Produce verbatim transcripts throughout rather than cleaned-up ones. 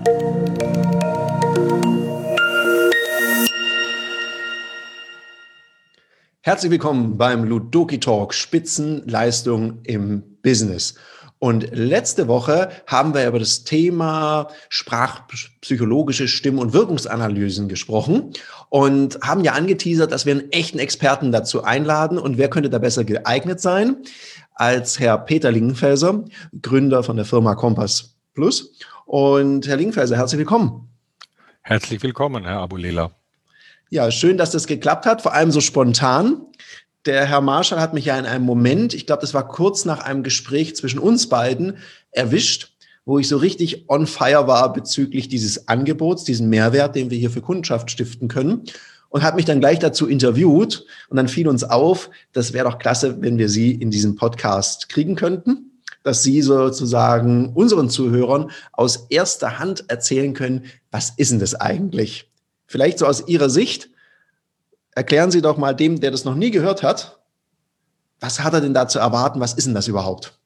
Herzlich willkommen beim Ludoki Talk Spitzenleistung im Business. Und letzte Woche haben wir über das Thema sprachpsychologische Stimm- und Wirkungsanalysen gesprochen und haben ja angeteasert, dass wir einen echten Experten dazu einladen. Und wer könnte da besser geeignet sein als Herr Peter Lingenfelser, Gründer von der Firma Compass Plus. Und Herr Lingenfelser, herzlich willkommen. Herzlich willkommen, Herr Abulela. Ja, schön, dass das geklappt hat, vor allem so spontan. Der Herr Marschall hat mich ja in einem Moment, ich glaube, das war kurz nach einem Gespräch zwischen uns beiden, erwischt, wo ich so richtig on fire war bezüglich dieses Angebots, diesen Mehrwert, den wir hier für Kundschaft stiften können, und hat mich dann gleich dazu interviewt. Und dann fiel uns auf, das wäre doch klasse, wenn wir Sie in diesem Podcast kriegen könnten, dass Sie sozusagen unseren Zuhörern aus erster Hand erzählen können, was ist denn das eigentlich? Vielleicht so aus Ihrer Sicht, erklären Sie doch mal dem, der das noch nie gehört hat, was hat er denn da zu erwarten, was ist denn das überhaupt?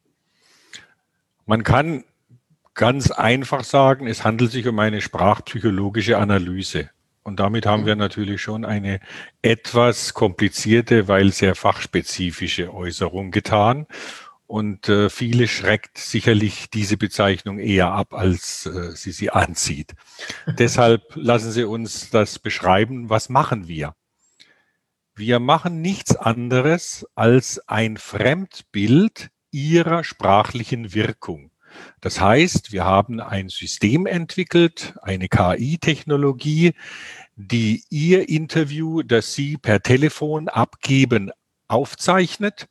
Man kann ganz einfach sagen, es handelt sich um eine sprachpsychologische Analyse. Und damit haben wir natürlich schon eine etwas komplizierte, weil sehr fachspezifische Äußerung getan. Und äh, viele schreckt sicherlich diese Bezeichnung eher ab, als äh, sie sie anzieht. Deshalb lassen Sie uns das beschreiben. Was machen wir? Wir machen nichts anderes als ein Fremdbild Ihrer sprachlichen Wirkung. Das heißt, wir haben ein System entwickelt, eine K I-Technologie, die Ihr Interview, das Sie per Telefon abgeben, aufzeichnet.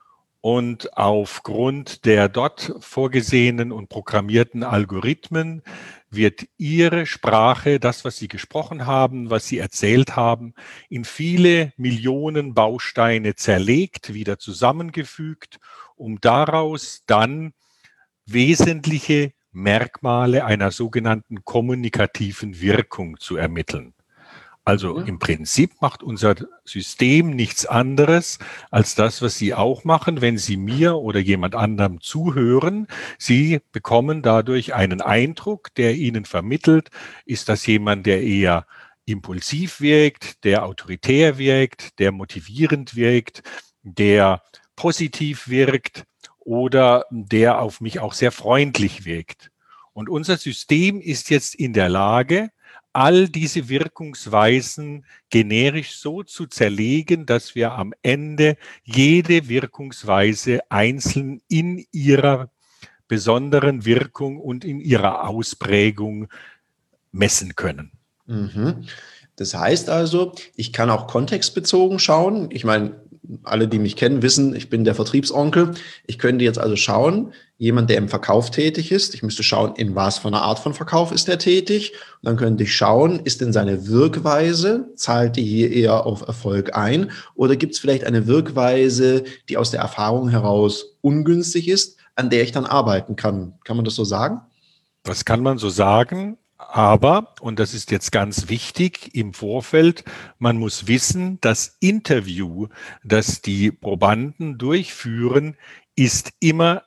Und aufgrund der dort vorgesehenen und programmierten Algorithmen wird Ihre Sprache, das, was Sie gesprochen haben, was Sie erzählt haben, in viele Millionen Bausteine zerlegt, wieder zusammengefügt, um daraus dann wesentliche Merkmale einer sogenannten kommunikativen Wirkung zu ermitteln. Also im Prinzip macht unser System nichts anderes als das, was Sie auch machen, wenn Sie mir oder jemand anderem zuhören. Sie bekommen dadurch einen Eindruck, der Ihnen vermittelt, ist das jemand, der eher impulsiv wirkt, der autoritär wirkt, der motivierend wirkt, der positiv wirkt oder der auf mich auch sehr freundlich wirkt. Und unser System ist jetzt in der Lage, all diese Wirkungsweisen generisch so zu zerlegen, dass wir am Ende jede Wirkungsweise einzeln in ihrer besonderen Wirkung und in ihrer Ausprägung messen können. Mhm. Das heißt also, ich kann auch kontextbezogen schauen. Ich meine, alle, die mich kennen, wissen, ich bin der Vertriebsonkel. Ich könnte jetzt also schauen, jemand, der im Verkauf tätig ist, ich müsste schauen, in was für einer Art von Verkauf ist er tätig. Und dann könnte ich schauen, ist denn seine Wirkweise, zahlt die hier eher auf Erfolg ein? Oder gibt es vielleicht eine Wirkweise, die aus der Erfahrung heraus ungünstig ist, an der ich dann arbeiten kann? Kann man das so sagen? Das kann man so sagen. Aber, und das ist jetzt ganz wichtig im Vorfeld, man muss wissen, das Interview, das die Probanden durchführen, ist immer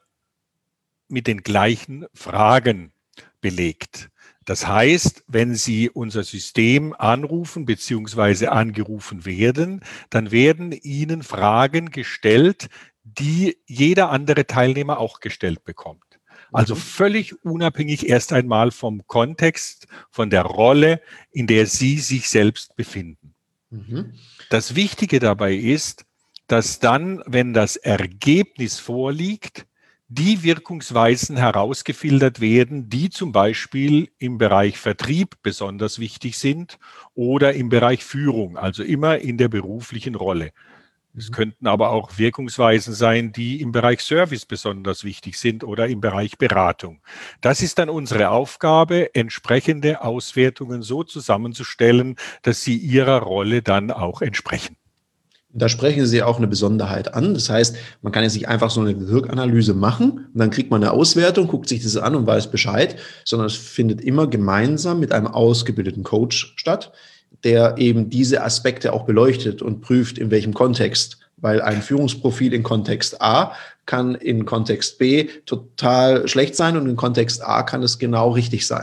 mit den gleichen Fragen belegt. Das heißt, wenn Sie unser System anrufen bzw. angerufen werden, dann werden Ihnen Fragen gestellt, die jeder andere Teilnehmer auch gestellt bekommt. Also völlig unabhängig erst einmal vom Kontext, von der Rolle, in der Sie sich selbst befinden. Mhm. Das Wichtige dabei ist, dass dann, wenn das Ergebnis vorliegt, die Wirkungsweisen herausgefiltert werden, die zum Beispiel im Bereich Vertrieb besonders wichtig sind oder im Bereich Führung, also immer in der beruflichen Rolle. Es könnten aber auch Wirkungsweisen sein, die im Bereich Service besonders wichtig sind oder im Bereich Beratung. Das ist dann unsere Aufgabe, entsprechende Auswertungen so zusammenzustellen, dass sie ihrer Rolle dann auch entsprechen. Da sprechen Sie auch eine Besonderheit an. Das heißt, man kann jetzt nicht einfach so eine Wirkanalyse machen und dann kriegt man eine Auswertung, guckt sich das an und weiß Bescheid, sondern es findet immer gemeinsam mit einem ausgebildeten Coach statt, der eben diese Aspekte auch beleuchtet und prüft, in welchem Kontext. Weil ein Führungsprofil in Kontext A kann in Kontext B total schlecht sein und in Kontext A kann es genau richtig sein.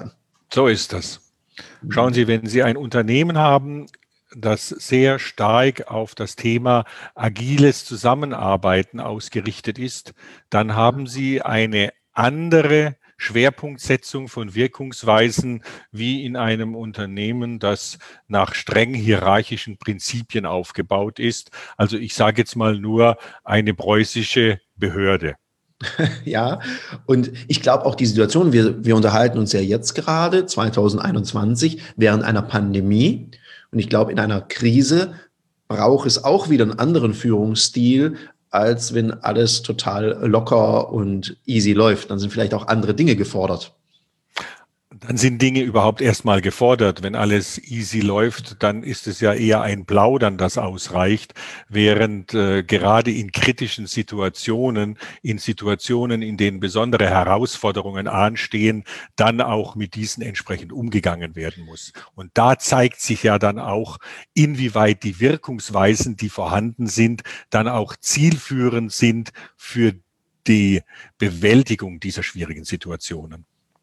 So ist das. Schauen Sie, wenn Sie ein Unternehmen haben, das sehr stark auf das Thema agiles Zusammenarbeiten ausgerichtet ist, dann haben Sie eine andere Schwerpunktsetzung von Wirkungsweisen wie in einem Unternehmen, das nach streng hierarchischen Prinzipien aufgebaut ist. Also ich sage jetzt mal nur eine preußische Behörde. Ja, und ich glaube auch die Situation, wir, wir unterhalten uns ja jetzt gerade, zwanzig einundzwanzig, während einer Pandemie. Und ich glaube, in einer Krise braucht es auch wieder einen anderen Führungsstil, als wenn alles total locker und easy läuft. Dann sind vielleicht auch andere Dinge gefordert. Dann sind Dinge überhaupt erstmal gefordert. Wenn alles easy läuft, dann ist es ja eher ein Plaudern, das ausreicht, während äh, gerade in kritischen Situationen, in Situationen, in denen besondere Herausforderungen anstehen, dann auch mit diesen entsprechend umgegangen werden muss. Und da zeigt sich ja dann auch, inwieweit die Wirkungsweisen, die vorhanden sind, dann auch zielführend sind für die Bewältigung dieser schwierigen Situationen.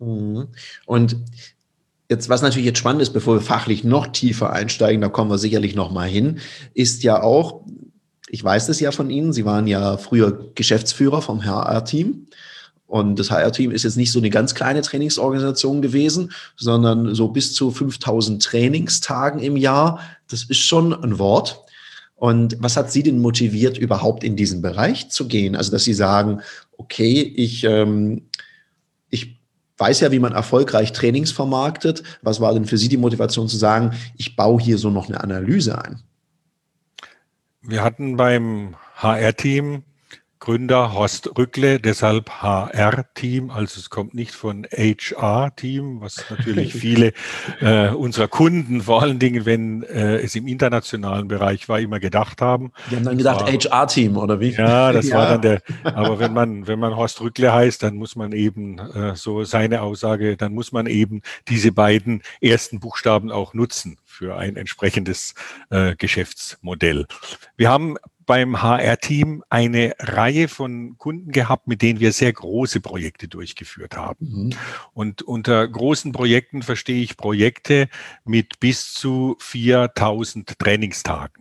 Und jetzt, was natürlich jetzt spannend ist, bevor wir fachlich noch tiefer einsteigen, da kommen wir sicherlich noch mal hin, ist ja auch, ich weiß das ja von Ihnen, Sie waren ja früher Geschäftsführer vom H R-Team. Und das H R-Team ist jetzt nicht so eine ganz kleine Trainingsorganisation gewesen, sondern so bis zu fünftausend Trainingstagen im Jahr. Das ist schon ein Wort. Und was hat Sie denn motiviert, überhaupt in diesen Bereich zu gehen? Also, dass Sie sagen, okay, ich, ähm, ich weiß ja, wie man erfolgreich Trainings vermarktet. Was war denn für Sie die Motivation zu sagen, ich baue hier so noch eine Analyse ein? Wir hatten beim H R-Team Gründer Horst Rückle, deshalb H R-Team, also es kommt nicht von H R-Team, was natürlich viele äh, unserer Kunden, vor allen Dingen, wenn äh, es im internationalen Bereich war, immer gedacht haben. Die haben dann gedacht war, H R-Team oder wie? Ja, das ja. war dann der, aber wenn man, wenn man Horst Rückle heißt, dann muss man eben, äh, so seine Aussage, dann muss man eben diese beiden ersten Buchstaben auch nutzen für ein entsprechendes äh, Geschäftsmodell. Wir haben beim H R-Team eine Reihe von Kunden gehabt, mit denen wir sehr große Projekte durchgeführt haben. Mhm. Und unter großen Projekten verstehe ich Projekte mit bis zu viertausend Trainingstagen.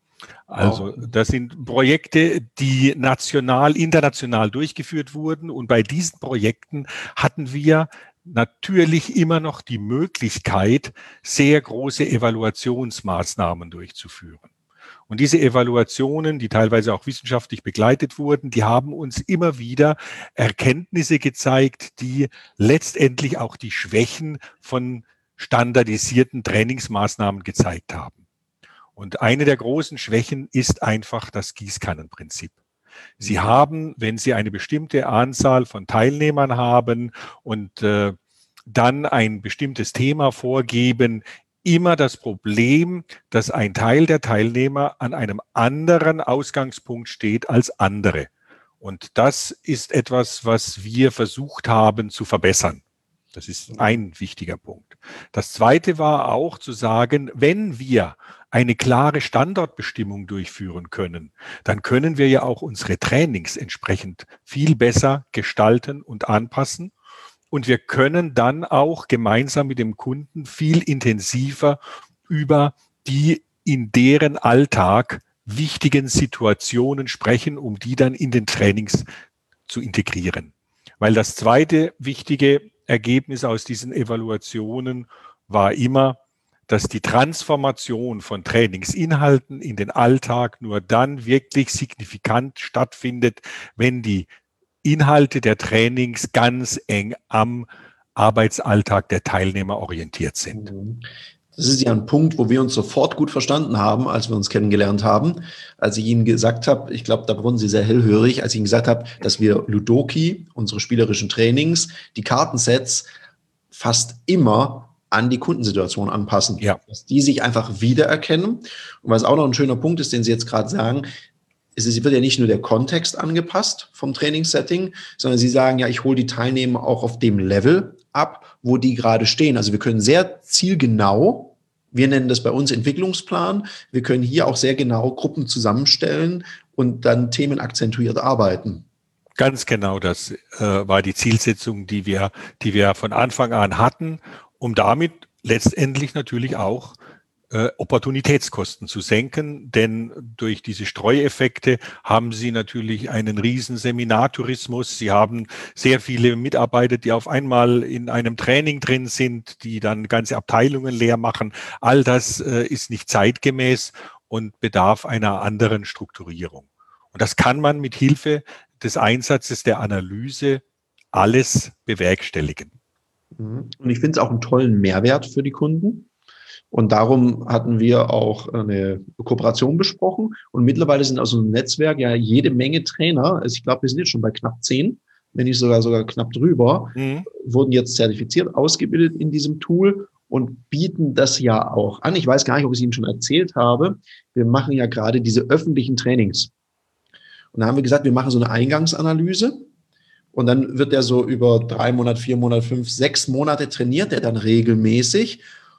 Also das sind Projekte, die national, international durchgeführt wurden. Und bei diesen Projekten hatten wir natürlich immer noch die Möglichkeit, sehr große Evaluationsmaßnahmen durchzuführen. Und diese Evaluationen, die teilweise auch wissenschaftlich begleitet wurden, die haben uns immer wieder Erkenntnisse gezeigt, die letztendlich auch die Schwächen von standardisierten Trainingsmaßnahmen gezeigt haben. Und eine der großen Schwächen ist einfach das Gießkannenprinzip. Sie haben, wenn Sie eine bestimmte Anzahl von Teilnehmern haben und äh, dann ein bestimmtes Thema vorgeben, immer das Problem, dass ein Teil der Teilnehmer an einem anderen Ausgangspunkt steht als andere. Und das ist etwas, was wir versucht haben zu verbessern. Das ist ein wichtiger Punkt. Das Zweite war auch zu sagen, wenn wir eine klare Standortbestimmung durchführen können, dann können wir ja auch unsere Trainings entsprechend viel besser gestalten und anpassen. Und wir können dann auch gemeinsam mit dem Kunden viel intensiver über die in deren Alltag wichtigen Situationen sprechen, um die dann in den Trainings zu integrieren. Weil das zweite wichtige Ergebnis aus diesen Evaluationen war immer, dass die Transformation von Trainingsinhalten in den Alltag nur dann wirklich signifikant stattfindet, wenn die Inhalte der Trainings ganz eng am Arbeitsalltag der Teilnehmer orientiert sind. Das ist ja ein Punkt, wo wir uns sofort gut verstanden haben, als wir uns kennengelernt haben. Als ich Ihnen gesagt habe, ich glaube, da wurden Sie sehr hellhörig, als ich Ihnen gesagt habe, dass wir Ludoki, unsere spielerischen Trainings, die Kartensets fast immer an die Kundensituation anpassen. Ja. Dass die sich einfach wiedererkennen. Und was auch noch ein schöner Punkt ist, den Sie jetzt gerade sagen, es wird ja nicht nur der Kontext angepasst vom Trainingssetting, sondern Sie sagen ja, ich hole die Teilnehmer auch auf dem Level ab, wo die gerade stehen. Also wir können sehr zielgenau, wir nennen das bei uns Entwicklungsplan, wir können hier auch sehr genau Gruppen zusammenstellen und dann Themen akzentuiert arbeiten. Ganz genau, das äh, war die Zielsetzung, die wir, die wir von Anfang an hatten. um damit letztendlich natürlich auch äh, Opportunitätskosten zu senken, denn durch diese Streueffekte haben Sie natürlich einen riesen Seminartourismus. Sie haben sehr viele Mitarbeiter, die auf einmal in einem Training drin sind, die dann ganze Abteilungen leer machen. All das äh, ist nicht zeitgemäß und bedarf einer anderen Strukturierung. Und das kann man mit Hilfe des Einsatzes der Analyse alles bewerkstelligen. Und ich finde es auch einen tollen Mehrwert für die Kunden. Und darum hatten wir auch eine Kooperation besprochen. Und mittlerweile sind aus unserem Netzwerk ja jede Menge Trainer, also ich glaube, wir sind jetzt schon bei knapp zehn, wenn nicht sogar sogar knapp drüber, mhm. wurden jetzt zertifiziert, ausgebildet in diesem Tool und bieten das ja auch an. Ich weiß gar nicht, ob ich es Ihnen schon erzählt habe. Wir machen ja gerade diese öffentlichen Trainings. Und da haben wir gesagt, wir machen so eine Eingangsanalyse. Und dann wird der so über drei Monate, vier Monate, fünf, sechs Monate trainiert, der dann regelmäßig.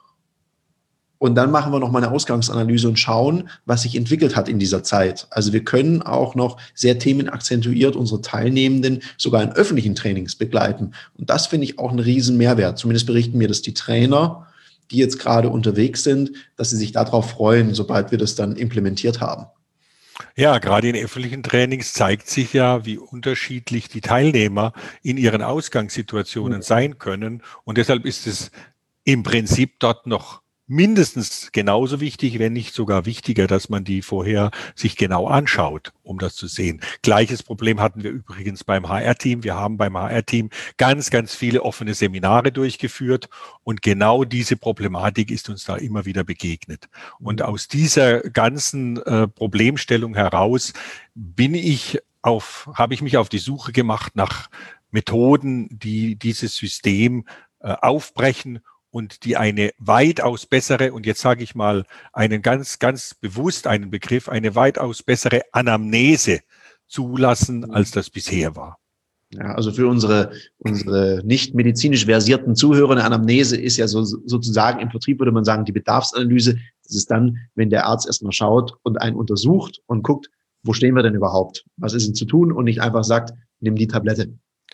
Und dann machen wir noch mal eine Ausgangsanalyse und schauen, was sich entwickelt hat in dieser Zeit. Also wir können auch noch sehr themenakzentuiert unsere Teilnehmenden sogar in öffentlichen Trainings begleiten. Und das finde ich auch einen riesen Mehrwert. Zumindest berichten mir das die Trainer, die jetzt gerade unterwegs sind, dass sie sich darauf freuen, sobald wir das dann implementiert haben. Ja, gerade in öffentlichen Trainings zeigt sich ja, wie unterschiedlich die Teilnehmer in ihren Ausgangssituationen sein können. Und deshalb ist es im Prinzip dort noch mindestens genauso wichtig, wenn nicht sogar wichtiger, dass man die vorher sich genau anschaut, um das zu sehen. Gleiches Problem hatten wir übrigens beim H R-Team. Wir haben beim H R-Team ganz, ganz viele offene Seminare durchgeführt und genau diese Problematik ist uns da immer wieder begegnet. Und aus dieser ganzen äh, Problemstellung heraus bin ich auf, habe ich mich auf die Suche gemacht nach Methoden, die dieses System äh, aufbrechen und die eine weitaus bessere, und jetzt sage ich mal einen ganz, ganz bewusst einen Begriff, eine weitaus bessere Anamnese zulassen, als das bisher war. Ja, also für unsere, unsere nicht medizinisch versierten Zuhörer, eine Anamnese ist ja so, sozusagen, im Vertrieb würde man sagen, die Bedarfsanalyse. Das ist dann, wenn der Arzt erstmal schaut und einen untersucht und guckt, wo stehen wir denn überhaupt? Was ist denn zu tun? Und nicht einfach sagt, nimm die Tablette.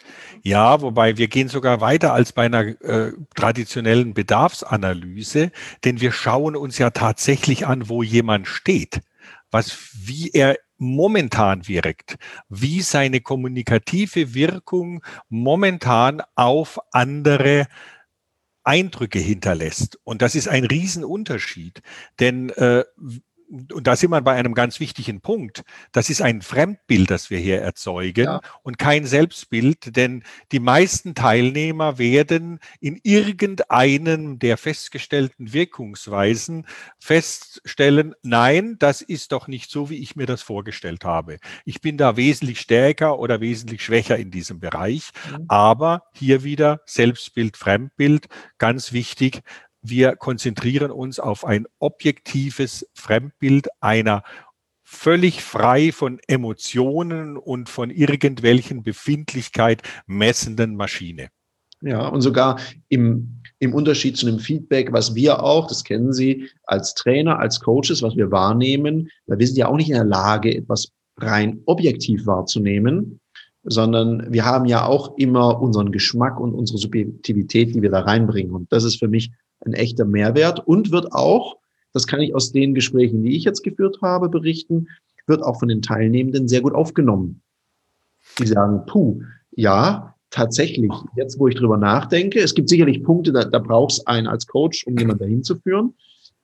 Ja, wobei wir gehen sogar weiter als bei einer äh, traditionellen Bedarfsanalyse, denn wir schauen uns ja tatsächlich an, wo jemand steht, was, wie er momentan wirkt, wie seine kommunikative Wirkung momentan auf andere Eindrücke hinterlässt. Und das ist ein Riesenunterschied, denn äh, und da sind wir bei einem ganz wichtigen Punkt. Das ist ein Fremdbild, das wir hier erzeugen, ja, und kein Selbstbild, denn die meisten Teilnehmer werden in irgendeinem der festgestellten Wirkungsweisen feststellen, nein, das ist doch nicht so, wie ich mir das vorgestellt habe. Ich bin da wesentlich stärker oder wesentlich schwächer in diesem Bereich, mhm. aber hier wieder Selbstbild, Fremdbild, ganz wichtig. Wir konzentrieren uns auf ein objektives Fremdbild einer völlig frei von Emotionen und von irgendwelchen Befindlichkeit messenden Maschine. Ja, und sogar im, im Unterschied zu einem Feedback, was wir auch, das kennen Sie, als Trainer, als Coaches, was wir wahrnehmen, weil wir sind ja auch nicht in der Lage, etwas rein objektiv wahrzunehmen, sondern wir haben ja auch immer unseren Geschmack und unsere Subjektivität, die wir da reinbringen. Und das ist für mich ein echter Mehrwert und wird auch, das kann ich aus den Gesprächen, die ich jetzt geführt habe, berichten, wird auch von den Teilnehmenden sehr gut aufgenommen. Die sagen, puh, ja, tatsächlich, jetzt wo ich drüber nachdenke, es gibt sicherlich Punkte, da, da braucht es einen als Coach, um jemanden dahin zu führen.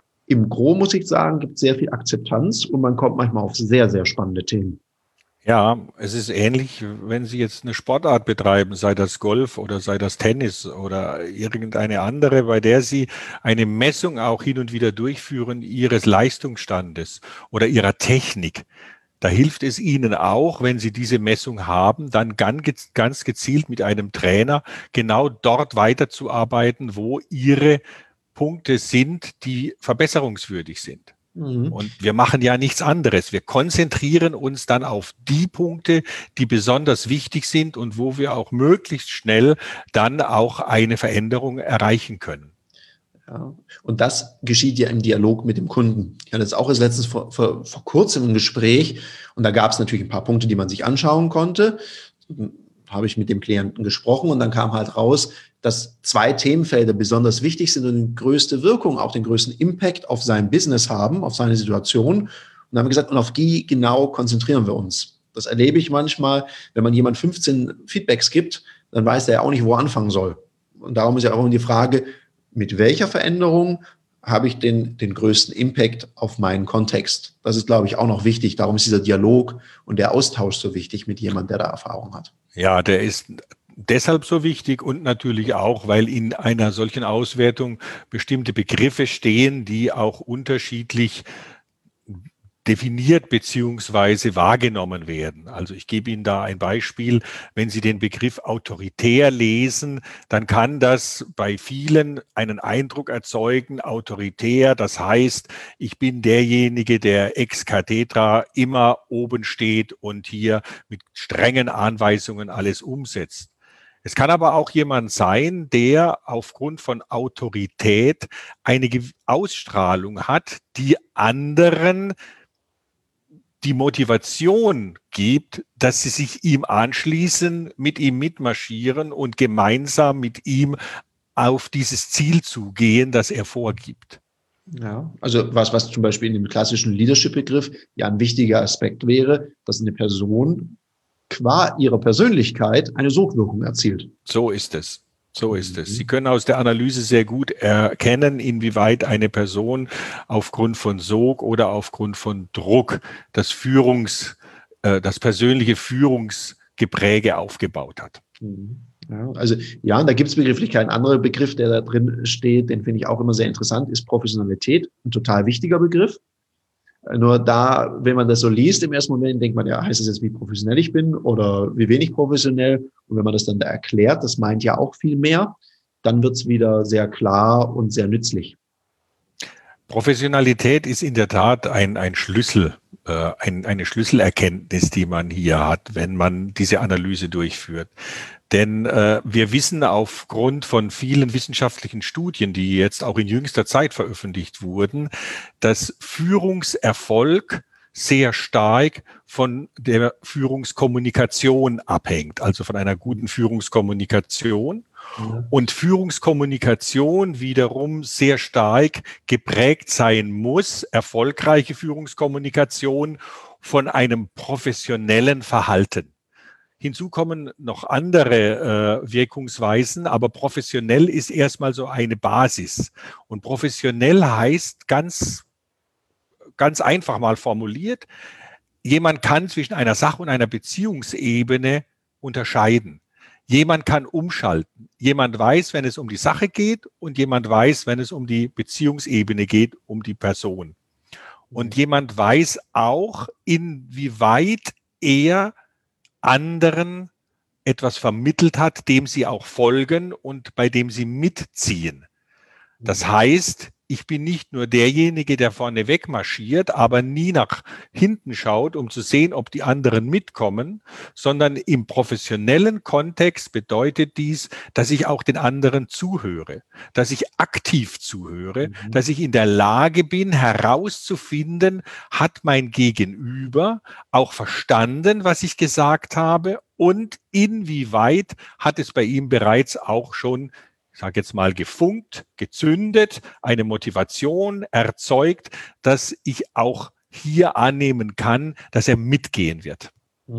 Im Gros, muss ich sagen, gibt es sehr viel Akzeptanz und man kommt manchmal auf sehr, sehr spannende Themen. Ja, es ist ähnlich, wenn Sie jetzt eine Sportart betreiben, sei das Golf oder sei das Tennis oder irgendeine andere, bei der Sie eine Messung auch hin und wieder durchführen Ihres Leistungsstandes oder Ihrer Technik. Da hilft es Ihnen auch, wenn Sie diese Messung haben, dann ganz gezielt mit einem Trainer genau dort weiterzuarbeiten, wo Ihre Punkte sind, die verbesserungswürdig sind. Und wir machen ja nichts anderes. Wir konzentrieren uns dann auf die Punkte, die besonders wichtig sind und wo wir auch möglichst schnell dann auch eine Veränderung erreichen können. Ja, und das geschieht ja im Dialog mit dem Kunden. Ich hatte jetzt auch erst letztens vor, vor, vor kurzem ein Gespräch und da gab es natürlich ein paar Punkte, die man sich anschauen konnte. Da habe ich mit dem Klienten gesprochen und dann kam halt raus, dass zwei Themenfelder besonders wichtig sind und die größte Wirkung, auch den größten Impact auf sein Business haben, auf seine Situation. Und dann haben wir gesagt, und auf die genau konzentrieren wir uns. Das erlebe ich manchmal, wenn man jemand fünfzehn Feedbacks gibt, dann weiß er ja auch nicht, wo er anfangen soll. Und darum ist ja auch immer die Frage, mit welcher Veränderung habe ich den, den größten Impact auf meinen Kontext? Das ist, glaube ich, auch noch wichtig. Darum ist dieser Dialog und der Austausch so wichtig mit jemandem, der da Erfahrung hat. Ja, der ist deshalb so wichtig und natürlich auch, weil in einer solchen Auswertung bestimmte Begriffe stehen, die auch unterschiedlich definiert beziehungsweise wahrgenommen werden. Also ich gebe Ihnen da ein Beispiel. Wenn Sie den Begriff autoritär lesen, dann kann das bei vielen einen Eindruck erzeugen, autoritär, das heißt, ich bin derjenige, der ex cathedra immer oben steht und hier mit strengen Anweisungen alles umsetzt. Es kann aber auch jemand sein, der aufgrund von Autorität eine Ausstrahlung hat, die anderen die Motivation gibt, dass sie sich ihm anschließen, mit ihm mitmarschieren und gemeinsam mit ihm auf dieses Ziel zugehen, das er vorgibt. Ja, also was, was zum Beispiel in dem klassischen Leadership-Begriff ja ein wichtiger Aspekt wäre, dass eine Person qua ihrer Persönlichkeit eine Sogwirkung erzielt. So ist es. So ist es. Sie können aus der Analyse sehr gut erkennen, inwieweit eine Person aufgrund von Sog oder aufgrund von Druck das Führungs, das persönliche Führungsgepräge aufgebaut hat. Ja, also ja, da gibt es begrifflich keinen anderen Begriff, der da drin steht, den finde ich auch immer sehr interessant, ist Professionalität, ein total wichtiger Begriff. Nur da, wenn man das so liest, im ersten Moment denkt man, ja, heißt das jetzt, wie professionell ich bin oder wie wenig professionell? Und wenn man das dann da erklärt, das meint ja auch viel mehr, dann wird es wieder sehr klar und sehr nützlich. Professionalität ist in der Tat ein, ein Schlüssel, äh, ein, eine Schlüsselerkenntnis, die man hier hat, wenn man diese Analyse durchführt. Denn äh, wir wissen aufgrund von vielen wissenschaftlichen Studien, die jetzt auch in jüngster Zeit veröffentlicht wurden, dass Führungserfolg sehr stark von der Führungskommunikation abhängt, also von einer guten Führungskommunikation. Und Führungskommunikation wiederum sehr stark geprägt sein muss, erfolgreiche Führungskommunikation, von einem professionellen Verhalten. Hinzu kommen noch andere äh, Wirkungsweisen, aber professionell ist erstmal so eine Basis. Und professionell heißt ganz, ganz einfach mal formuliert, jemand kann zwischen einer Sach- und einer Beziehungsebene unterscheiden. Jemand kann umschalten. Jemand weiß, wenn es um die Sache geht, und jemand weiß, wenn es um die Beziehungsebene geht, um die Person. Und jemand weiß auch, inwieweit er anderen etwas vermittelt hat, dem sie auch folgen und bei dem sie mitziehen. Das heißt, ich bin nicht nur derjenige, der vorne wegmarschiert, aber nie nach hinten schaut, um zu sehen, ob die anderen mitkommen, sondern im professionellen Kontext bedeutet dies, dass ich auch den anderen zuhöre, dass ich aktiv zuhöre, mhm. dass ich in der Lage bin, herauszufinden, hat mein Gegenüber auch verstanden, was ich gesagt habe, und inwieweit hat es bei ihm bereits auch schon, ich sage jetzt mal, gefunkt, gezündet, eine Motivation erzeugt, dass ich auch hier annehmen kann, dass er mitgehen wird.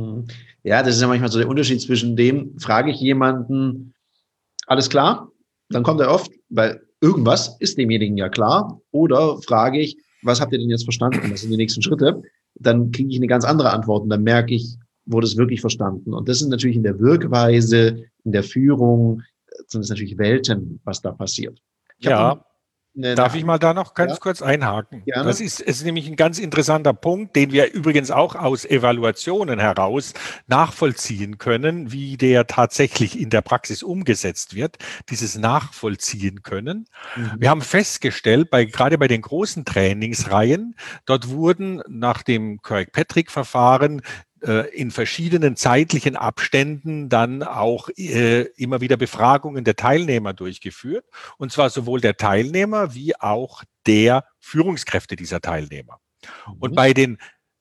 Ja, das ist ja manchmal so der Unterschied zwischen dem, frage ich jemanden, alles klar? Dann kommt er oft, weil irgendwas ist demjenigen ja klar. Oder frage ich, was habt ihr denn jetzt verstanden? Was sind die nächsten Schritte? Dann kriege ich eine ganz andere Antwort und dann merke ich, wurde es wirklich verstanden. Und das ist natürlich in der Wirkweise, in der Führung, sind es natürlich Welten, was da passiert. Ich ja, darf ich mal da noch ganz ja? kurz einhaken? Gerne. Das ist, ist nämlich ein ganz interessanter Punkt, den wir übrigens auch aus Evaluationen heraus nachvollziehen können, wie der tatsächlich in der Praxis umgesetzt wird, dieses Nachvollziehen können. Mhm. Wir haben festgestellt, bei, gerade bei den großen Trainingsreihen, dort wurden nach dem Kirkpatrick-Verfahren in verschiedenen zeitlichen Abständen dann auch äh, immer wieder Befragungen der Teilnehmer durchgeführt. Und zwar sowohl der Teilnehmer wie auch der Führungskräfte dieser Teilnehmer. Mhm. Und bei den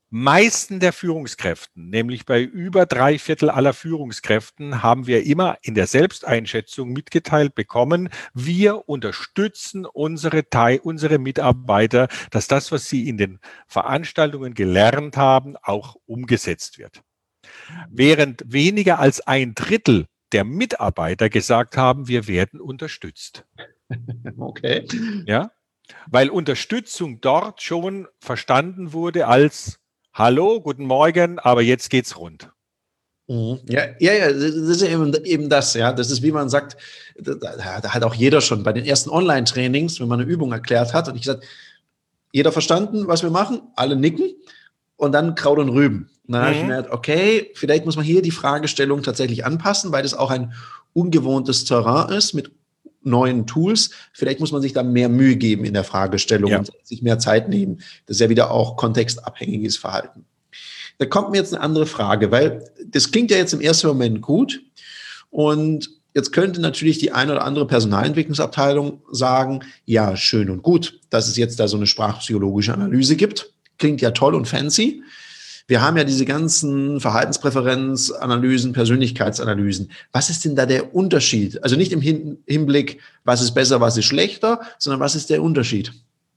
meisten der Führungskräften, nämlich bei über drei Viertel aller Führungskräften, haben wir immer in der Selbsteinschätzung mitgeteilt bekommen, wir unterstützen unsere, Teil, unsere Mitarbeiter, dass das, was sie in den Veranstaltungen gelernt haben, auch umgesetzt wird. Während weniger als ein Drittel der Mitarbeiter gesagt haben, wir werden unterstützt. Okay. Ja, weil Unterstützung dort schon verstanden wurde als Hallo, guten Morgen, aber jetzt geht's rund. Mhm. Ja, ja, ja, das ist ja eben, eben das, ja. Das ist, wie man sagt, da, da hat auch jeder schon bei den ersten Online-Trainings, wenn man eine Übung erklärt hat, und ich gesagt, jeder verstanden, was wir machen, alle nicken und dann Kraut und Rüben. Und dann mhm. habe ich gemerkt, okay, vielleicht muss man hier die Fragestellung tatsächlich anpassen, weil das auch ein ungewohntes Terrain ist mit neuen Tools. Vielleicht muss man sich da mehr Mühe geben in der Fragestellung ja. und sich mehr Zeit nehmen. Das ist ja wieder auch kontextabhängiges Verhalten. Da kommt mir jetzt eine andere Frage, weil das klingt ja jetzt im ersten Moment gut und jetzt könnte natürlich die eine oder andere Personalentwicklungsabteilung sagen, ja, schön und gut, dass es jetzt da so eine sprachpsychologische Analyse gibt. Klingt ja toll und fancy. Wir haben ja diese ganzen Verhaltenspräferenzanalysen, Persönlichkeitsanalysen. Was ist denn da der Unterschied? Also nicht im Hinblick, was ist besser, was ist schlechter, sondern was ist der Unterschied?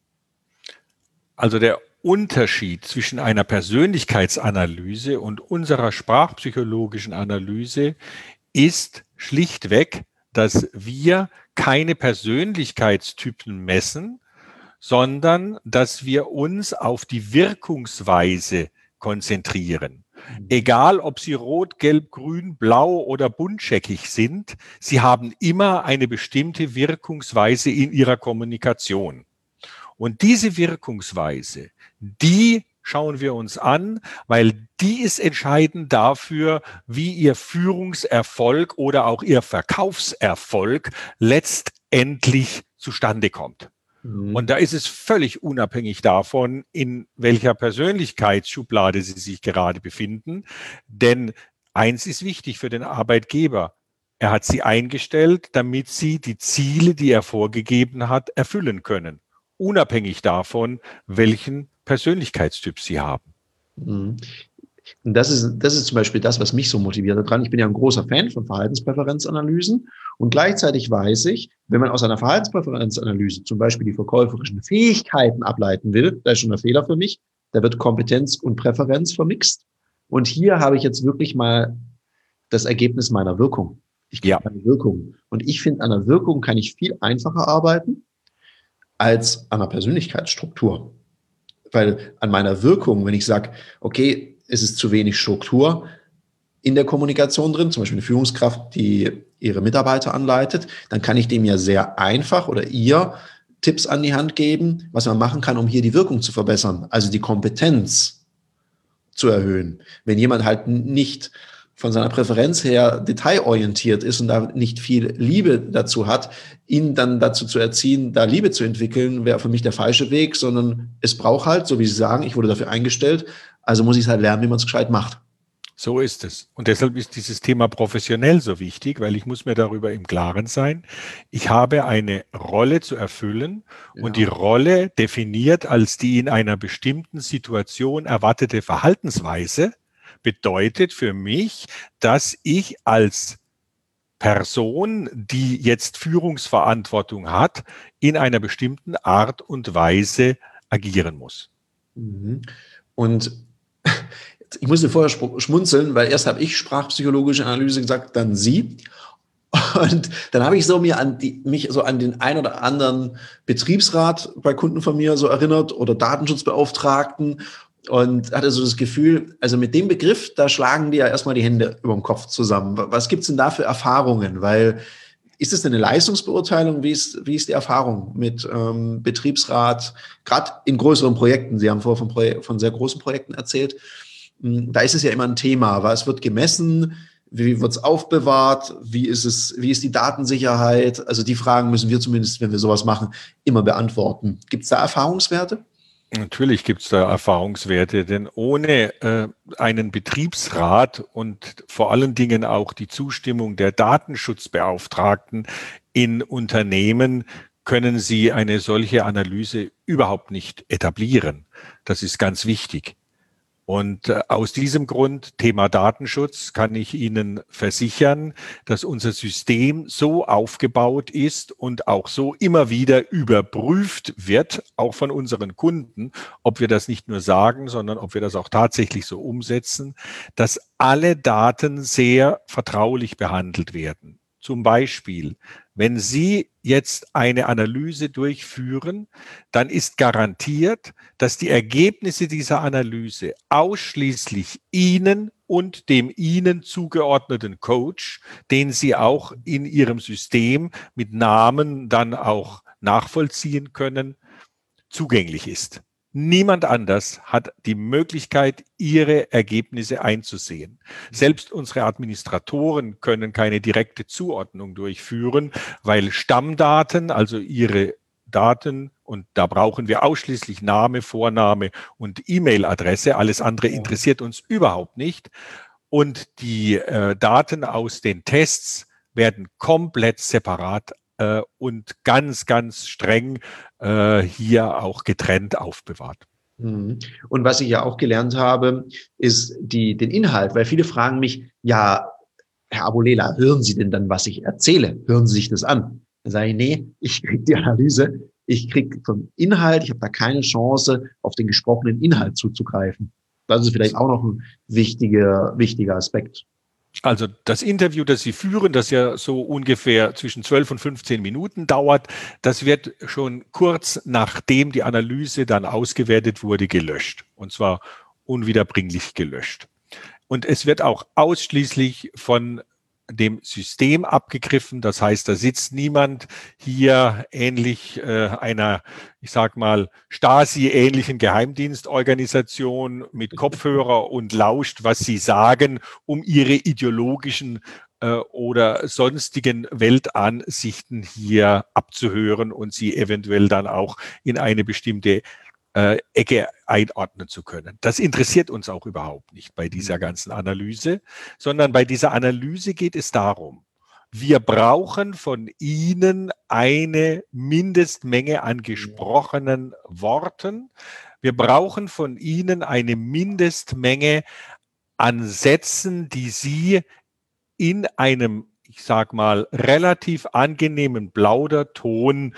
Also der Unterschied zwischen einer Persönlichkeitsanalyse und unserer sprachpsychologischen Analyse ist schlichtweg, dass wir keine Persönlichkeitstypen messen, sondern dass wir uns auf die Wirkungsweise konzentrieren. Egal, ob sie rot, gelb, grün, blau oder buntscheckig sind, sie haben immer eine bestimmte Wirkungsweise in ihrer Kommunikation. Und diese Wirkungsweise, die schauen wir uns an, weil die ist entscheidend dafür, wie Ihr Führungserfolg oder auch Ihr Verkaufserfolg letztendlich zustande kommt. Mhm. Und da ist es völlig unabhängig davon, in welcher Persönlichkeitsschublade Sie sich gerade befinden. Denn eins ist wichtig für den Arbeitgeber. Er hat Sie eingestellt, damit Sie die Ziele, die er vorgegeben hat, erfüllen können. Unabhängig davon, welchen Persönlichkeitstyp Sie haben. Mhm. Und das ist, das ist zum Beispiel das, was mich so motiviert daran. Ich bin ja ein großer Fan von Verhaltenspräferenzanalysen und gleichzeitig weiß ich, wenn man aus einer Verhaltenspräferenzanalyse zum Beispiel die verkäuferischen Fähigkeiten ableiten will, da ist schon ein Fehler für mich, da wird Kompetenz und Präferenz vermixt. Und hier habe ich jetzt wirklich mal das Ergebnis meiner Wirkung. Ich kriege ja. eine Wirkung. Und ich finde, an der Wirkung kann ich viel einfacher arbeiten als an einer Persönlichkeitsstruktur. Weil an meiner Wirkung, wenn ich sage, okay, es ist zu wenig Struktur in der Kommunikation drin, zum Beispiel eine Führungskraft, die ihre Mitarbeiter anleitet, dann kann ich dem ja sehr einfach oder ihr Tipps an die Hand geben, was man machen kann, um hier die Wirkung zu verbessern, also die Kompetenz zu erhöhen. Wenn jemand halt nicht von seiner Präferenz her detailorientiert ist und da nicht viel Liebe dazu hat, ihn dann dazu zu erziehen, da Liebe zu entwickeln, wäre für mich der falsche Weg, sondern es braucht halt, so wie Sie sagen, ich wurde dafür eingestellt, also muss ich es halt lernen, wie man es gescheit macht. So ist es. Und deshalb ist dieses Thema professionell so wichtig, weil ich muss mir darüber im Klaren sein. Ich habe eine Rolle zu erfüllen ja. und die Rolle definiert als die in einer bestimmten Situation erwartete Verhaltensweise bedeutet für mich, dass ich als Person, die jetzt Führungsverantwortung hat, in einer bestimmten Art und Weise agieren muss. Und ich musste vorher schmunzeln, weil erst habe ich sprachpsychologische Analyse gesagt, dann Sie. Und dann habe ich so mir an die, mich so an den ein oder anderen Betriebsrat bei Kunden von mir so erinnert oder Datenschutzbeauftragten und hatte so das Gefühl, also mit dem Begriff, da schlagen die ja erstmal die Hände über dem Kopf zusammen. Was gibt's denn da für Erfahrungen? Weil ist es denn eine Leistungsbeurteilung? Wie ist, wie ist die Erfahrung mit ähm, Betriebsrat, gerade in größeren Projekten? Sie haben vorher von, Projek- von sehr großen Projekten erzählt. Da ist es ja immer ein Thema. Was wird gemessen? Wie wird es aufbewahrt? Wie ist es, wie ist die Datensicherheit? Also die Fragen müssen wir zumindest, wenn wir sowas machen, immer beantworten. Gibt es da Erfahrungswerte? Natürlich gibt es da Erfahrungswerte, denn ohne äh, einen Betriebsrat und vor allen Dingen auch die Zustimmung der Datenschutzbeauftragten in Unternehmen können Sie eine solche Analyse überhaupt nicht etablieren. Das ist ganz wichtig. Und äh, aus diesem Grund, Thema Datenschutz, kann ich Ihnen versichern, dass unser System so aufgebaut ist und auch so immer wieder überprüft wird, auch von unseren Kunden, ob wir das nicht nur sagen, sondern ob wir das auch tatsächlich so umsetzen, dass alle Daten sehr vertraulich behandelt werden. Zum Beispiel, wenn Sie jetzt eine Analyse durchführen, dann ist garantiert, dass die Ergebnisse dieser Analyse ausschließlich Ihnen und dem Ihnen zugeordneten Coach, den Sie auch in Ihrem System mit Namen dann auch nachvollziehen können, zugänglich ist. Niemand anders hat die Möglichkeit, ihre Ergebnisse einzusehen. Selbst unsere Administratoren können keine direkte Zuordnung durchführen, weil Stammdaten, also ihre Daten, und da brauchen wir ausschließlich Name, Vorname und E-Mail-Adresse, alles andere interessiert uns überhaupt nicht. Und die äh, Daten aus den Tests werden komplett separat äh, und ganz, ganz streng äh, hier auch getrennt aufbewahrt. Und was ich ja auch gelernt habe, ist die, den Inhalt, weil viele fragen mich, ja, Herr Abulela, hören Sie denn dann, was ich erzähle? Hören Sie sich das an? Dann sage ich, nee, ich kriege die Analyse, ich kriege vom Inhalt, ich habe da keine Chance, auf den gesprochenen Inhalt zuzugreifen. Das ist vielleicht auch noch ein wichtiger, wichtiger Aspekt. Also das Interview, das Sie führen, das ja so ungefähr zwischen zwölf und fünfzehn Minuten dauert, das wird schon kurz nachdem die Analyse dann ausgewertet wurde, gelöscht. Und zwar unwiederbringlich gelöscht. Und es wird auch ausschließlich von dem System abgegriffen. Das heißt, da sitzt niemand hier ähnlich äh, einer, ich sag mal, Stasi-ähnlichen Geheimdienstorganisation mit Kopfhörer und lauscht, was sie sagen, um ihre ideologischen äh, oder sonstigen Weltansichten hier abzuhören und sie eventuell dann auch in eine bestimmte Äh, Ecke einordnen zu können. Das interessiert uns auch überhaupt nicht bei dieser ganzen Analyse, sondern bei dieser Analyse geht es darum, wir brauchen von Ihnen eine Mindestmenge an gesprochenen Worten. Wir brauchen von Ihnen eine Mindestmenge an Sätzen, die Sie in einem, ich sag mal, relativ angenehmen Plauderton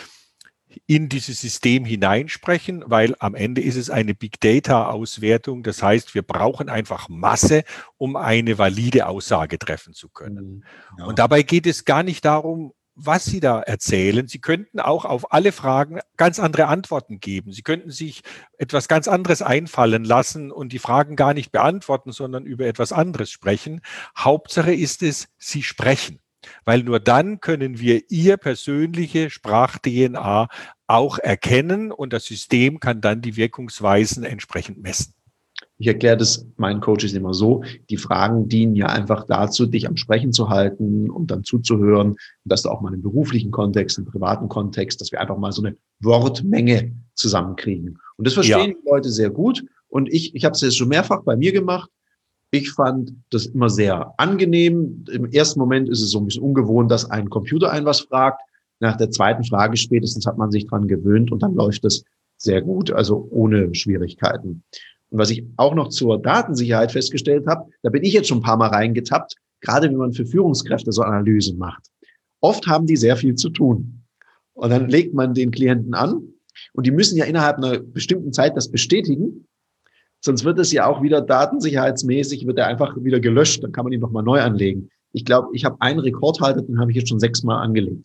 in dieses System hineinsprechen, weil am Ende ist es eine Big Data Auswertung. Das heißt, wir brauchen einfach Masse, um eine valide Aussage treffen zu können. Ja. Und dabei geht es gar nicht darum, was Sie da erzählen. Sie könnten auch auf alle Fragen ganz andere Antworten geben. Sie könnten sich etwas ganz anderes einfallen lassen und die Fragen gar nicht beantworten, sondern über etwas anderes sprechen. Hauptsache ist es, Sie sprechen. Weil nur dann können wir Ihr persönliche Sprach-D N A auch erkennen und das System kann dann die Wirkungsweisen entsprechend messen. Ich erkläre das meinen Coaches immer so, die Fragen dienen ja einfach dazu, dich am Sprechen zu halten und dann zuzuhören, dass du auch mal im beruflichen Kontext, im privaten Kontext, dass wir einfach mal so eine Wortmenge zusammenkriegen. Und das verstehen ja die Leute sehr gut und ich, ich habe es jetzt schon mehrfach bei mir gemacht. Ich fand das immer sehr angenehm. Im ersten Moment ist es so ein bisschen ungewohnt, dass ein Computer einen was fragt. Nach der zweiten Frage spätestens hat man sich dran gewöhnt und dann läuft es sehr gut, also ohne Schwierigkeiten. Und was ich auch noch zur Datensicherheit festgestellt habe, da bin ich jetzt schon ein paar Mal reingetappt, gerade wenn man für Führungskräfte so Analysen macht. Oft haben die sehr viel zu tun. Und dann legt man den Klienten an und die müssen ja innerhalb einer bestimmten Zeit das bestätigen. Sonst wird es ja auch wieder datensicherheitsmäßig, wird er einfach wieder gelöscht. Dann kann man ihn nochmal neu anlegen. Ich glaube, ich habe einen Rekordhalter, den habe ich jetzt schon sechsmal angelegt.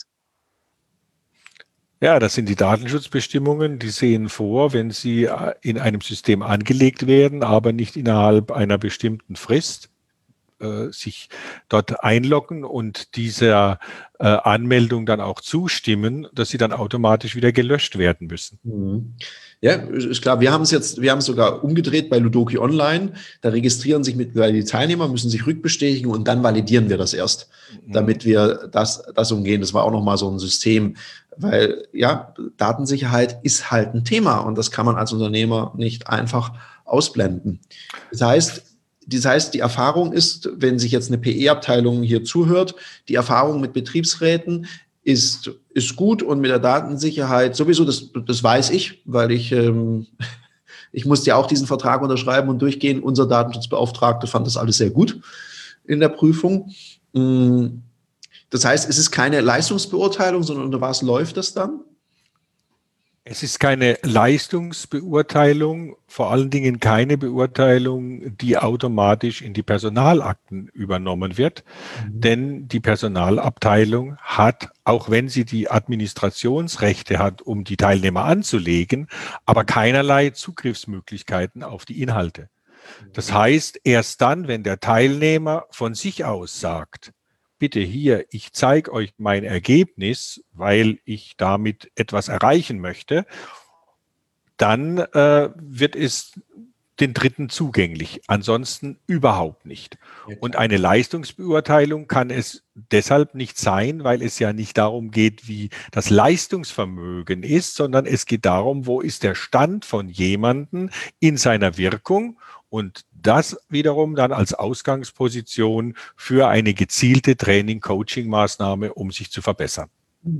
Ja, das sind die Datenschutzbestimmungen, die sehen vor, wenn sie in einem System angelegt werden, aber nicht innerhalb einer bestimmten Frist, äh, sich dort einloggen und dieser äh, Anmeldung dann auch zustimmen, dass sie dann automatisch wieder gelöscht werden müssen. Mhm. Ja, ist klar. Wir haben es jetzt, wir haben es sogar umgedreht bei Ludoki Online. Da registrieren sich mittlerweile die Teilnehmer, müssen sich rückbestätigen und dann validieren wir das erst, mhm. damit wir das, das umgehen. Das war auch nochmal so ein System, weil ja, Datensicherheit ist halt ein Thema und das kann man als Unternehmer nicht einfach ausblenden. Das heißt, das heißt, die Erfahrung ist, wenn sich jetzt eine P E-Abteilung hier zuhört, die Erfahrung mit Betriebsräten ist, ist gut und mit der Datensicherheit sowieso, das, das weiß ich, weil ich ähm, Ich musste ja auch diesen Vertrag unterschreiben und durchgehen. Unser Datenschutzbeauftragter fand das alles sehr gut in der Prüfung. Das heißt, es ist keine Leistungsbeurteilung, sondern unter was läuft das dann? Es ist keine Leistungsbeurteilung, vor allen Dingen keine Beurteilung, die automatisch in die Personalakten übernommen wird. Mhm. Denn die Personalabteilung hat, auch wenn sie die Administrationsrechte hat, um die Teilnehmer anzulegen, aber keinerlei Zugriffsmöglichkeiten auf die Inhalte. Das heißt, erst dann, wenn der Teilnehmer von sich aus sagt, bitte hier, ich zeige euch mein Ergebnis, weil ich damit etwas erreichen möchte, dann äh, wird es den Dritten zugänglich, ansonsten überhaupt nicht. Und eine Leistungsbeurteilung kann es deshalb nicht sein, weil es ja nicht darum geht, wie das Leistungsvermögen ist, sondern es geht darum, wo ist der Stand von jemandem in seiner Wirkung, und das wiederum dann als Ausgangsposition für eine gezielte Training-Coaching-Maßnahme, um sich zu verbessern.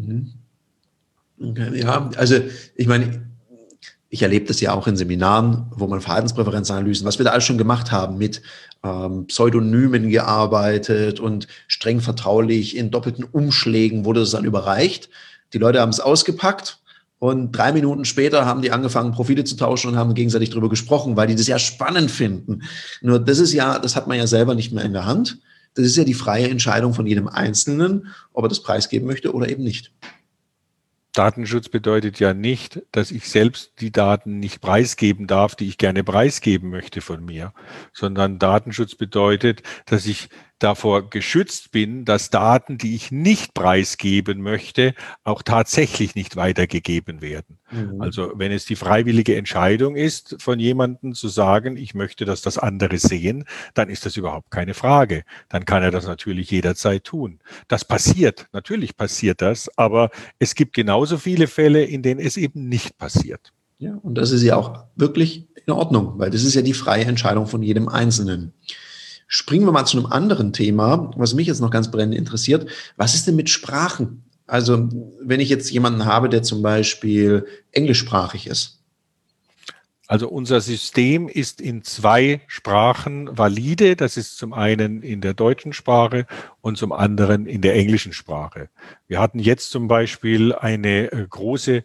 Okay, ja, also ich meine, ich erlebe das ja auch in Seminaren, wo man Verhaltenspräferenzanalysen, was wir da alles schon gemacht haben, mit ähm, Pseudonymen gearbeitet und streng vertraulich in doppelten Umschlägen wurde es dann überreicht. Die Leute haben es ausgepackt. Und drei Minuten später haben die angefangen, Profile zu tauschen und haben gegenseitig darüber gesprochen, weil die das ja spannend finden. Nur das ist ja, das hat man ja selber nicht mehr in der Hand. Das ist ja die freie Entscheidung von jedem Einzelnen, ob er das preisgeben möchte oder eben nicht. Datenschutz bedeutet ja nicht, dass ich selbst die Daten nicht preisgeben darf, die ich gerne preisgeben möchte von mir, sondern Datenschutz bedeutet, dass ich davor geschützt bin, dass Daten, die ich nicht preisgeben möchte, auch tatsächlich nicht weitergegeben werden. Mhm. Also wenn es die freiwillige Entscheidung ist, von jemandem zu sagen, ich möchte, dass das andere sehen, dann ist das überhaupt keine Frage. Dann kann er das natürlich jederzeit tun. Das passiert, natürlich passiert das, aber es gibt genauso viele Fälle, in denen es eben nicht passiert. Ja, und das ist ja auch wirklich in Ordnung, weil das ist ja die freie Entscheidung von jedem Einzelnen. Springen wir mal zu einem anderen Thema, was mich jetzt noch ganz brennend interessiert. Was ist denn mit Sprachen? Also wenn ich jetzt jemanden habe, der zum Beispiel englischsprachig ist. Also unser System ist in zwei Sprachen valide. Das ist zum einen in der deutschen Sprache und zum anderen in der englischen Sprache. Wir hatten jetzt zum Beispiel eine äh, große äh,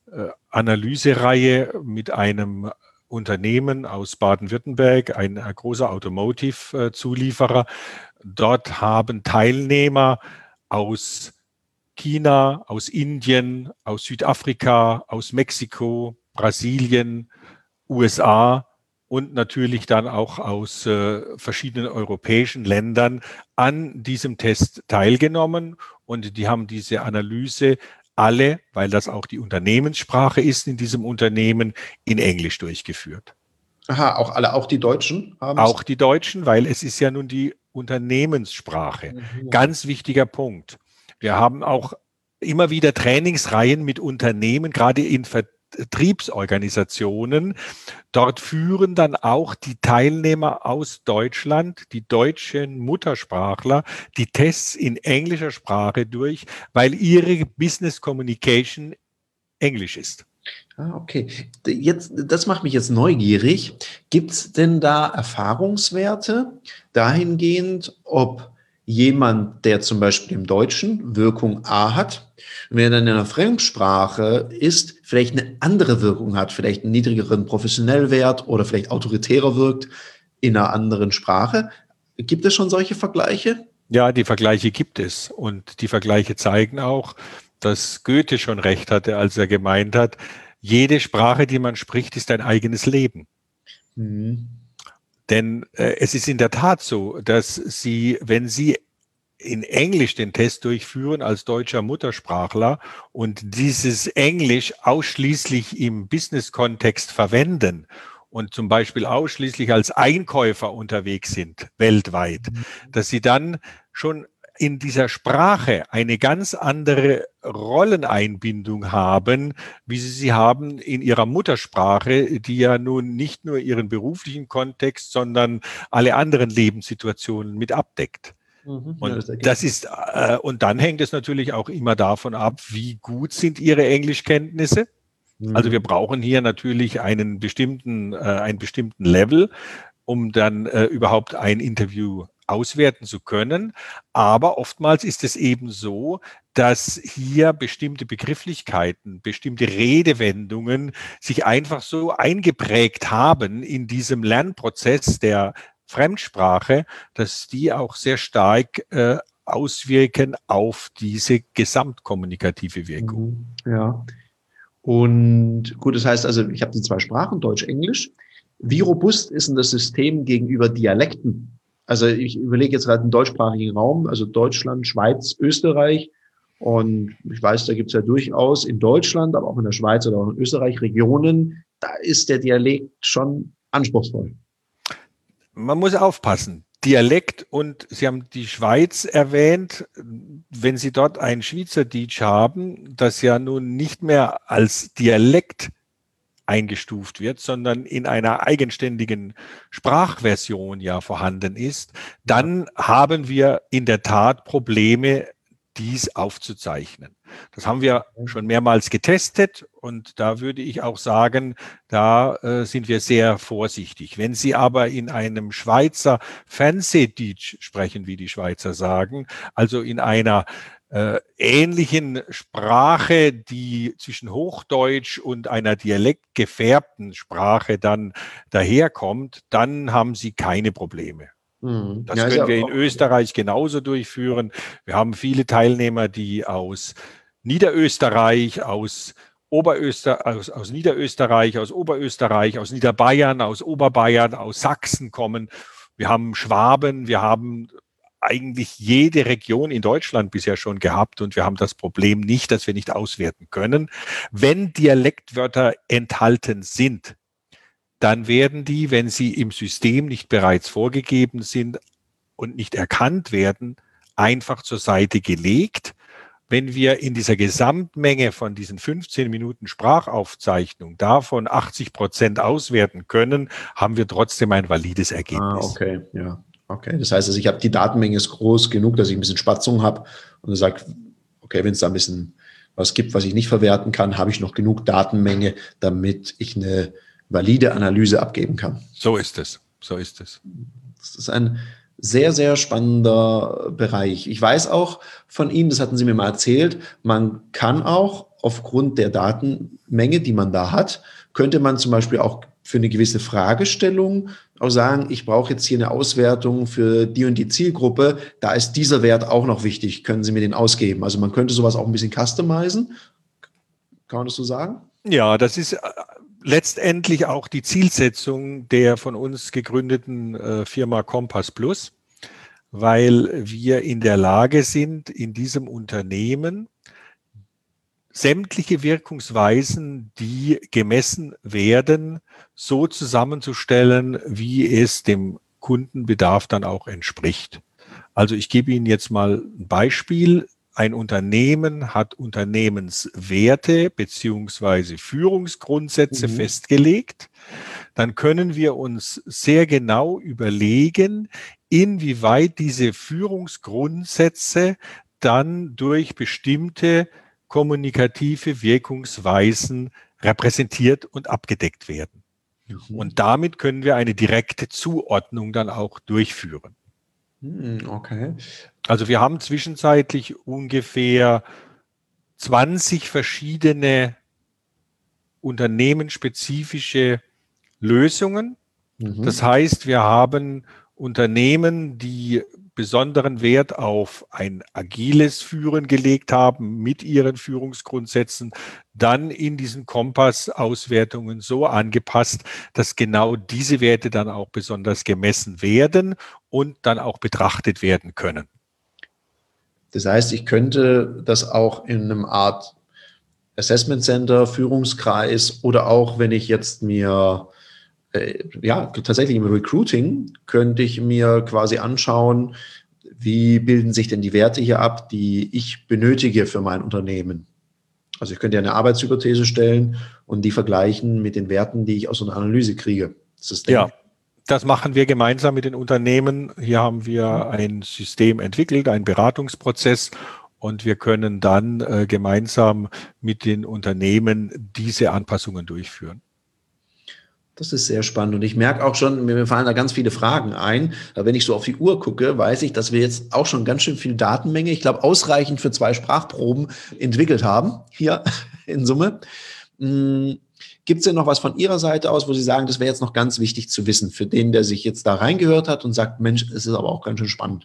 Analysereihe mit einem Unternehmen aus Baden-Württemberg, ein, ein großer Automotive-Zulieferer. Dort haben Teilnehmer aus China, aus Indien, aus Südafrika, aus Mexiko, Brasilien, U S A und natürlich dann auch aus äh, verschiedenen europäischen Ländern an diesem Test teilgenommen. Und die haben diese Analyse alle, weil das auch die Unternehmenssprache ist in diesem Unternehmen, in Englisch durchgeführt. Aha, auch alle, auch die Deutschen haben es? Auch die Deutschen, weil es ist ja nun die Unternehmenssprache. Mhm. Ganz wichtiger Punkt. Wir haben auch immer wieder Trainingsreihen mit Unternehmen, gerade in Vertriebsorganisationen. Dort führen dann auch die Teilnehmer aus Deutschland, die deutschen Muttersprachler, die Tests in englischer Sprache durch, weil ihre Business Communication Englisch ist. Ah, okay. Jetzt, das macht mich jetzt neugierig. Gibt es denn da Erfahrungswerte dahingehend, ob jemand, der zum Beispiel im Deutschen Wirkung A hat, wenn er dann in einer Fremdsprache ist, vielleicht eine andere Wirkung hat, vielleicht einen niedrigeren Professionellwert oder vielleicht autoritärer wirkt in einer anderen Sprache? Gibt es schon solche Vergleiche? Ja, die Vergleiche gibt es. Und die Vergleiche zeigen auch, dass Goethe schon recht hatte, als er gemeint hat, jede Sprache, die man spricht, ist ein eigenes Leben. Mhm. Denn äh, es ist in der Tat so, dass Sie, wenn Sie in Englisch den Test durchführen als deutscher Muttersprachler und dieses Englisch ausschließlich im Business-Kontext verwenden und zum Beispiel ausschließlich als Einkäufer unterwegs sind, weltweit, dass Sie dann schon in dieser Sprache eine ganz andere Rolleneinbindung haben, wie Sie sie haben in Ihrer Muttersprache, die ja nun nicht nur Ihren beruflichen Kontext, sondern alle anderen Lebenssituationen mit abdeckt. Mhm, und ja, das, das ist äh, und dann hängt es natürlich auch immer davon ab, wie gut sind Ihre Englischkenntnisse. Also wir brauchen hier natürlich einen bestimmten, äh, einen bestimmten Level, um dann äh, überhaupt ein Interview auswerten zu können. Aber oftmals ist es eben so, dass hier bestimmte Begrifflichkeiten, bestimmte Redewendungen sich einfach so eingeprägt haben in diesem Lernprozess der Fremdsprache, dass die auch sehr stark äh, auswirken auf diese gesamtkommunikative Wirkung. Ja. Und gut, das heißt also, ich habe die zwei Sprachen, Deutsch, Englisch. Wie robust ist denn das System gegenüber Dialekten? Also ich überlege jetzt gerade einen deutschsprachigen Raum, also Deutschland, Schweiz, Österreich. Und ich weiß, da gibt es ja durchaus in Deutschland, aber auch in der Schweiz oder auch in Österreich Regionen, da ist der Dialekt schon anspruchsvoll. Man muss aufpassen. Dialekt, und Sie haben die Schweiz erwähnt, wenn Sie dort ein Schweizerdeutsch haben, das ja nun nicht mehr als Dialekt eingestuft wird, sondern in einer eigenständigen Sprachversion ja vorhanden ist, dann ja. haben wir in der Tat Probleme, dies aufzuzeichnen. Das haben wir schon mehrmals getestet und da würde ich auch sagen, da äh, sind wir sehr vorsichtig. Wenn Sie aber in einem Schweizer Fernsehdeutsch sprechen, wie die Schweizer sagen, also in einer äh, ähnlichen Sprache, die zwischen Hochdeutsch und einer dialektgefärbten Sprache dann daherkommt, dann haben Sie keine Probleme. Das ja, können wir in Österreich genauso durchführen. Wir haben viele Teilnehmer, die aus Niederösterreich, aus Oberöster, aus, aus Niederösterreich, aus Oberösterreich, aus Niederbayern, aus Oberbayern, aus Sachsen kommen. Wir haben Schwaben, wir haben eigentlich jede Region in Deutschland bisher schon gehabt und wir haben das Problem nicht, dass wir nicht auswerten können. Wenn Dialektwörter enthalten sind, dann werden die, wenn sie im System nicht bereits vorgegeben sind und nicht erkannt werden, einfach zur Seite gelegt. Wenn wir in dieser Gesamtmenge von diesen fünfzehn Minuten Sprachaufzeichnung davon achtzig Prozent auswerten können, haben wir trotzdem ein valides Ergebnis. Ah, okay, ja. Okay, das heißt, also ich habe die Datenmenge ist groß genug, dass ich ein bisschen Spatzung habe und sage, okay, wenn es da ein bisschen was gibt, was ich nicht verwerten kann, habe ich noch genug Datenmenge, damit ich eine valide Analyse abgeben kann. So ist es, so ist es. Das ist ein sehr, sehr spannender Bereich. Ich weiß auch von Ihnen, das hatten Sie mir mal erzählt, man kann auch aufgrund der Datenmenge, die man da hat, könnte man zum Beispiel auch für eine gewisse Fragestellung auch sagen, ich brauche jetzt hier eine Auswertung für die und die Zielgruppe, da ist dieser Wert auch noch wichtig, können Sie mir den ausgeben? Also man könnte sowas auch ein bisschen customizen. Kann man das so sagen? Ja, das ist letztendlich auch die Zielsetzung der von uns gegründeten äh, Firma Compass Plus, weil wir in der Lage sind, in diesem Unternehmen sämtliche Wirkungsweisen, die gemessen werden, so zusammenzustellen, wie es dem Kundenbedarf dann auch entspricht. Also ich gebe Ihnen jetzt mal ein Beispiel. Ein Unternehmen hat Unternehmenswerte beziehungsweise Führungsgrundsätze mhm. festgelegt. Dann können wir uns sehr genau überlegen, inwieweit diese Führungsgrundsätze dann durch bestimmte kommunikative Wirkungsweisen repräsentiert und abgedeckt werden. Mhm. Und damit können wir eine direkte Zuordnung dann auch durchführen. Okay. Also wir haben zwischenzeitlich ungefähr zwanzig verschiedene unternehmensspezifische Lösungen. Mhm. Das heißt, wir haben Unternehmen, die besonderen Wert auf ein agiles Führen gelegt haben mit ihren Führungsgrundsätzen, dann in diesen Kompass-Auswertungen so angepasst, dass genau diese Werte dann auch besonders gemessen werden und dann auch betrachtet werden können. Das heißt, ich könnte das auch in einem Art Assessment Center, Führungskreis oder auch, wenn ich jetzt mir ja, tatsächlich im Recruiting könnte ich mir quasi anschauen, wie bilden sich denn die Werte hier ab, die ich benötige für mein Unternehmen. Also ich könnte ja eine Arbeitshypothese stellen und die vergleichen mit den Werten, die ich aus so einer Analyse kriege. Das ist ja, das machen wir gemeinsam mit den Unternehmen. Hier haben wir ein System entwickelt, einen Beratungsprozess, und wir können dann äh, gemeinsam mit den Unternehmen diese Anpassungen durchführen. Das ist sehr spannend und ich merke auch schon, mir fallen da ganz viele Fragen ein. Wenn ich so auf die Uhr gucke, weiß ich, dass wir jetzt auch schon ganz schön viel Datenmenge, ich glaube ausreichend für zwei Sprachproben entwickelt haben, hier in Summe. Gibt es denn noch was von Ihrer Seite aus, wo Sie sagen, das wäre jetzt noch ganz wichtig zu wissen für den, der sich jetzt da reingehört hat und sagt, Mensch, es ist aber auch ganz schön spannend?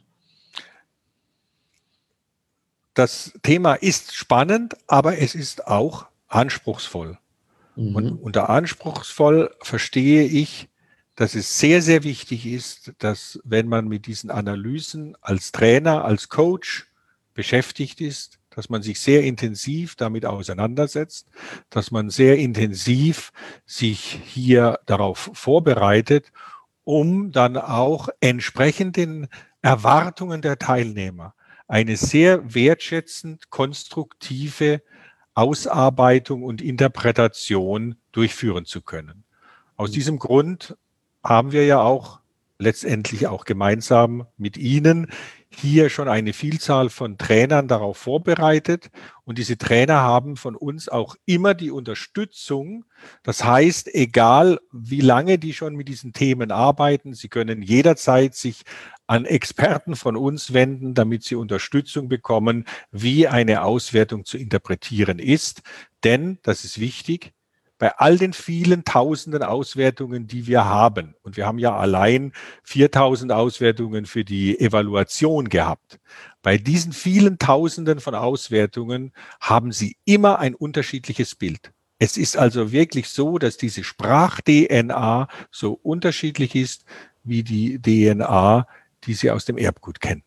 Das Thema ist spannend, aber es ist auch anspruchsvoll. Mhm. Und unter anspruchsvoll verstehe ich, dass es sehr, sehr wichtig ist, dass wenn man mit diesen Analysen als Trainer, als Coach beschäftigt ist, dass man sich sehr intensiv damit auseinandersetzt, dass man sehr intensiv sich hier darauf vorbereitet, um dann auch entsprechend den Erwartungen der Teilnehmer eine sehr wertschätzend konstruktive Ausarbeitung und Interpretation durchführen zu können. Aus diesem Grund haben wir ja auch letztendlich auch gemeinsam mit Ihnen hier schon eine Vielzahl von Trainern darauf vorbereitet. Und diese Trainer haben von uns auch immer die Unterstützung. Das heißt, egal wie lange die schon mit diesen Themen arbeiten, sie können jederzeit sich an Experten von uns wenden, damit sie Unterstützung bekommen, wie eine Auswertung zu interpretieren ist. Denn, das ist wichtig, bei all den vielen tausenden Auswertungen, die wir haben, und wir haben ja allein viertausend Auswertungen für die Evaluation gehabt, bei diesen vielen Tausenden von Auswertungen haben Sie immer ein unterschiedliches Bild. Es ist also wirklich so, dass diese Sprach-D N A so unterschiedlich ist wie die D N A, die Sie aus dem Erbgut kennen.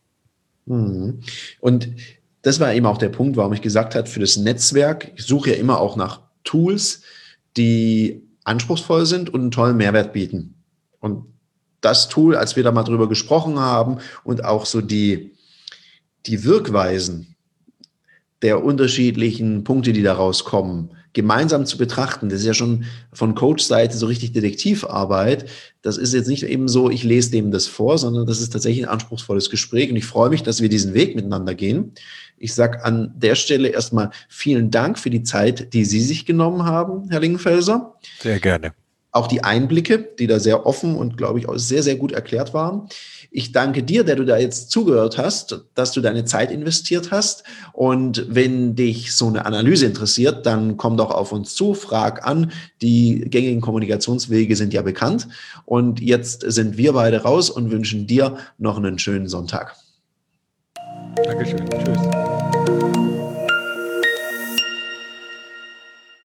Und das war eben auch der Punkt, warum ich gesagt habe, für das Netzwerk, ich suche ja immer auch nach Tools, die anspruchsvoll sind und einen tollen Mehrwert bieten. Und das Tool, als wir da mal drüber gesprochen haben und auch so die, die Wirkweisen der unterschiedlichen Punkte, die daraus kommen, gemeinsam zu betrachten, das ist ja schon von Coach-Seite so richtig Detektivarbeit. Das ist jetzt nicht eben so, ich lese dem das vor, sondern das ist tatsächlich ein anspruchsvolles Gespräch und ich freue mich, dass wir diesen Weg miteinander gehen. Ich sage an der Stelle erstmal vielen Dank für die Zeit, die Sie sich genommen haben, Herr Lingenfelser. Sehr gerne. Auch die Einblicke, die da sehr offen und, glaube ich, auch sehr, sehr gut erklärt waren. Ich danke dir, der du da jetzt zugehört hast, dass du deine Zeit investiert hast. Und wenn dich so eine Analyse interessiert, dann komm doch auf uns zu, frag an. Die gängigen Kommunikationswege sind ja bekannt. Und jetzt sind wir beide raus und wünschen dir noch einen schönen Sonntag. Dankeschön. Tschüss.